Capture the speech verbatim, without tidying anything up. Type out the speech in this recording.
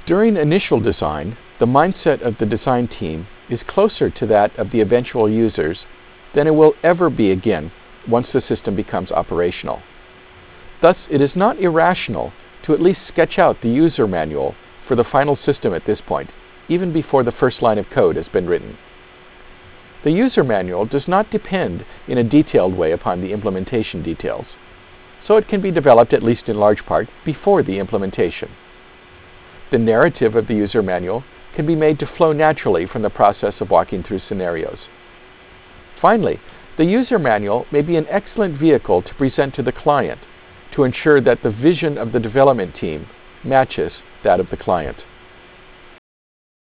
During initial design, the mindset of the design team is closer to that of the eventual users than it will ever be again once the system becomes operational. Thus, it is not irrational to at least sketch out the user manual for the final system at this point, even before the first line of code has been written. The user manual does not depend in a detailed way upon the implementation details, so it can be developed at least in large part before the implementation. The narrative of the user manual can be made to flow naturally from the process of walking through scenarios. Finally, the user manual may be an excellent vehicle to present to the client to ensure that the vision of the development team matches that of the client.